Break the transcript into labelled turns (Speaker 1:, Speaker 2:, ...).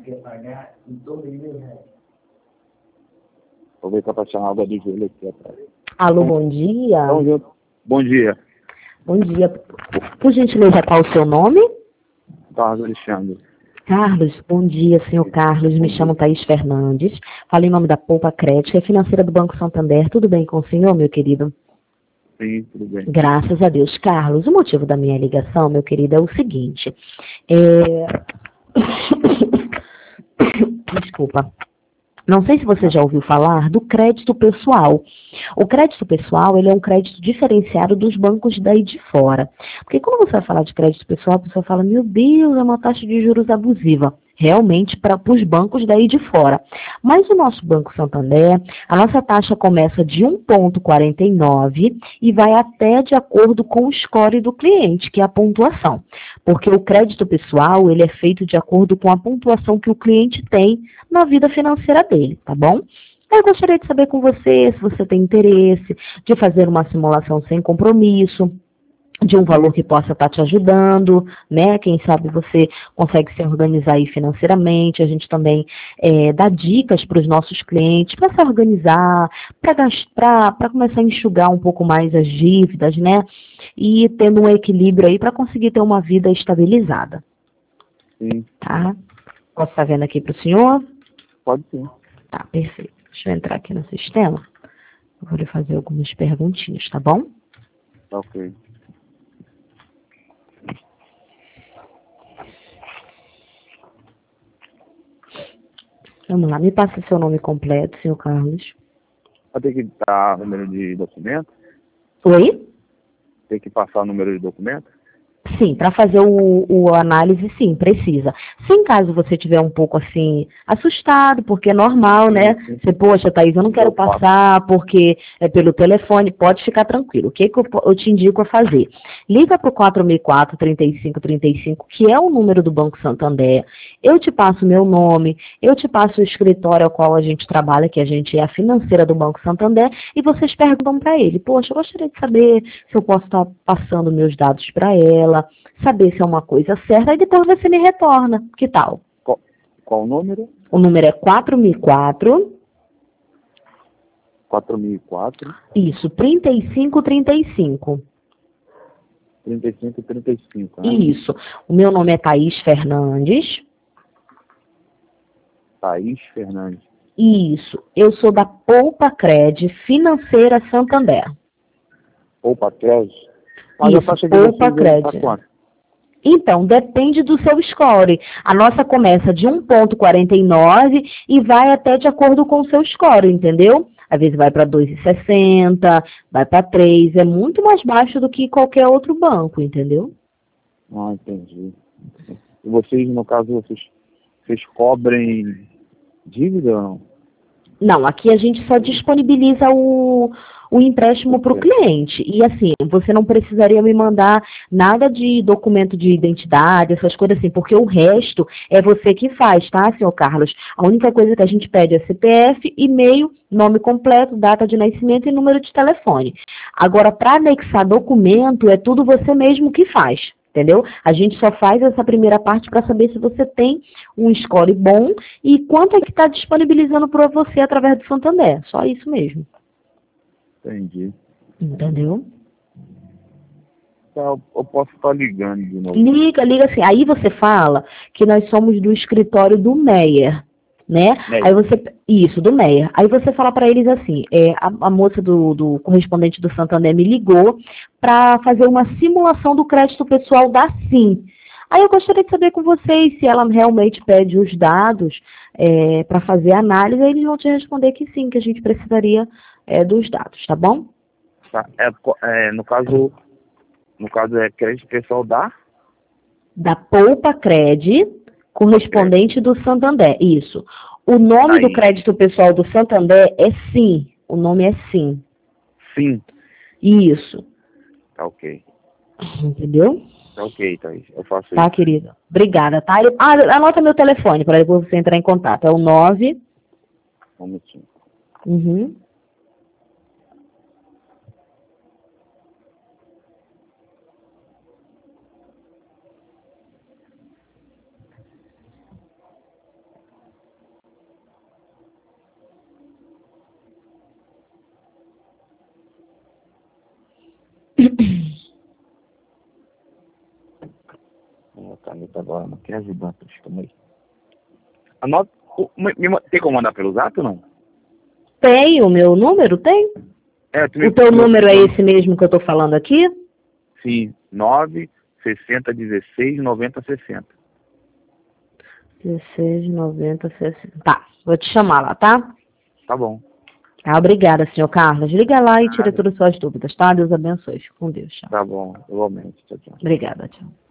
Speaker 1: Vou ver se ela tá chamando água de gelo aqui atrás.
Speaker 2: Alô, bom dia.
Speaker 1: Tamo junto. Bom dia.
Speaker 2: Bom dia. Por gentileza, qual o seu nome?
Speaker 1: Carlos Alexandre.
Speaker 2: Carlos, bom dia, senhor Carlos. Me chamo Thaís Fernandes. Falo em nome da Poupa Crédito, é financeira do Banco Santander. Tudo bem com o senhor, meu querido?
Speaker 1: Sim, tudo bem.
Speaker 2: Graças a Deus. Carlos, o motivo da minha ligação, meu querido, é o seguinte. É... Desculpa. Não sei se você já ouviu falar do crédito pessoal. O crédito pessoal, ele é um crédito diferenciado dos bancos daí de fora. Porque quando você vai falar de crédito pessoal, a pessoa fala, meu Deus, é uma taxa de juros abusiva. Realmente, para os bancos daí de fora. Mas o nosso Banco Santander, a nossa taxa começa de 1,49 e vai até de acordo com o score do cliente, que é a pontuação. Porque o crédito pessoal, ele é feito de acordo com a pontuação que o cliente tem na vida financeira dele, tá bom? Eu gostaria de saber com você se você tem interesse de fazer uma simulação sem compromisso, de um valor que possa estar te ajudando, né? Quem sabe você consegue se organizar aí financeiramente. A gente também dá dicas para os nossos clientes para se organizar, para começar a enxugar um pouco mais as dívidas, né? E tendo um equilíbrio aí para conseguir ter uma vida estabilizada.
Speaker 1: Sim.
Speaker 2: Tá? Posso estar vendo aqui para o senhor?
Speaker 1: Pode sim.
Speaker 2: Tá, perfeito. Deixa eu entrar aqui no sistema. Eu vou lhe fazer algumas perguntinhas, tá bom?
Speaker 1: Ok.
Speaker 2: Vamos lá, me passa seu nome completo, senhor Carlos.
Speaker 1: Vai ter que dar número de documento?
Speaker 2: Oi?
Speaker 1: Tem que passar o número de documento?
Speaker 2: Sim, para fazer o análise, sim, precisa. Se em caso você tiver um pouco assim, assustado, porque é normal, né?
Speaker 1: Sim.
Speaker 2: Você, poxa, Thaís, eu não quero passar porque é pelo telefone, pode ficar tranquilo. O que eu te indico a fazer? Liga para o 464-3535, que é o número do Banco Santander. Eu te passo o meu nome, eu te passo o escritório ao qual a gente trabalha, que a gente é a financeira do Banco Santander, e vocês perguntam para ele, poxa, eu gostaria de saber se eu posso estar passando meus dados para ela, saber se é uma coisa certa, e depois você me retorna. Que tal?
Speaker 1: Qual o número?
Speaker 2: O número é 4004.
Speaker 1: 4004.
Speaker 2: Isso, 3535.
Speaker 1: 3535, né?
Speaker 2: Isso. O meu nome é Thaís Fernandes.
Speaker 1: Thaís Fernandes.
Speaker 2: Isso. Eu sou da Poupa Cred Financeira Santander.
Speaker 1: Poupa Crédito? Mas
Speaker 2: Isso,
Speaker 1: a taxa de
Speaker 2: Poupa
Speaker 1: vocês aí tá
Speaker 2: Cred.
Speaker 1: quanto?
Speaker 2: Então, depende do seu score. A nossa começa de 1,49 e vai até de acordo com o seu score, entendeu? Às vezes vai para 2,60, vai para 3, é muito mais baixo do que qualquer outro banco, entendeu?
Speaker 1: Ah, entendi. E vocês, no caso, vocês cobrem dívida ou não?
Speaker 2: Não, aqui a gente só disponibiliza o empréstimo para o cliente. E assim, você não precisaria me mandar nada de documento de identidade, essas coisas assim, porque o resto é você que faz, tá, senhor Carlos? A única coisa que a gente pede é CPF, e-mail, nome completo, data de nascimento e número de telefone. Agora, para anexar documento, é tudo você mesmo que faz. Entendeu? A gente só faz essa primeira parte para saber se você tem um score bom e quanto é que está disponibilizando para você através do Santander. Só isso mesmo.
Speaker 1: Entendi.
Speaker 2: Entendeu?
Speaker 1: Tá, eu posso estar ligando de novo.
Speaker 2: Liga assim. Aí você fala que nós somos do escritório do Meyer, né?
Speaker 1: Meyer.
Speaker 2: Aí você, isso, do Meyer. Aí você fala para eles assim, a moça do correspondente do Santander me ligou para fazer uma simulação do crédito pessoal da Sim. Aí eu gostaria de saber com vocês se ela realmente pede os dados para fazer a análise, aí eles vão te responder que sim, que a gente precisaria dos dados, tá bom?
Speaker 1: Tá. No caso é crédito pessoal
Speaker 2: Da Poupa Cred, correspondente do Santander, isso. O nome do crédito pessoal do Santander é Sim, o nome é Sim.
Speaker 1: Sim.
Speaker 2: Isso.
Speaker 1: Tá ok.
Speaker 2: Entendeu?
Speaker 1: Tá ok, Thaís. Eu faço
Speaker 2: Tá,
Speaker 1: isso.
Speaker 2: querida. Obrigada, tá? Anota meu telefone para depois você entrar em contato. É o 9.
Speaker 1: Um minutinho.
Speaker 2: Uhum.
Speaker 1: agora, não quer ajudar, calma aí. Anota, tem como mandar pelo zap ou não?
Speaker 2: Tem o meu número? Tem? O teu número é esse mesmo que eu tô falando aqui?
Speaker 1: Sim, 960169060.
Speaker 2: 169060. Tá, vou te chamar lá, tá?
Speaker 1: Tá bom.
Speaker 2: Ah, obrigada, senhor Carlos. Liga lá e tira todas as suas dúvidas, tá? Deus abençoe. Fique com Deus. Tchau.
Speaker 1: Tá bom, igualmente. Tchau, tchau.
Speaker 2: Obrigada, tchau.